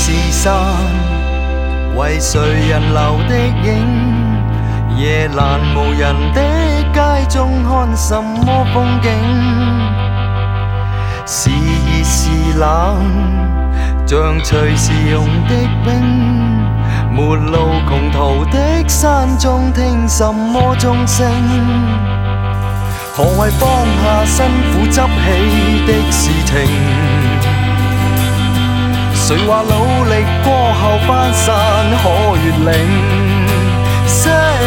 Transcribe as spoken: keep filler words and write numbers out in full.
是山，為誰人留的影？夜闌無人的街中看什麼風景？是熱是冷，像隨時融的冰。沒路窮途的山中聽什麼鐘聲？何謂放下辛苦執起的事情？誰話努力過後翻山可越嶺？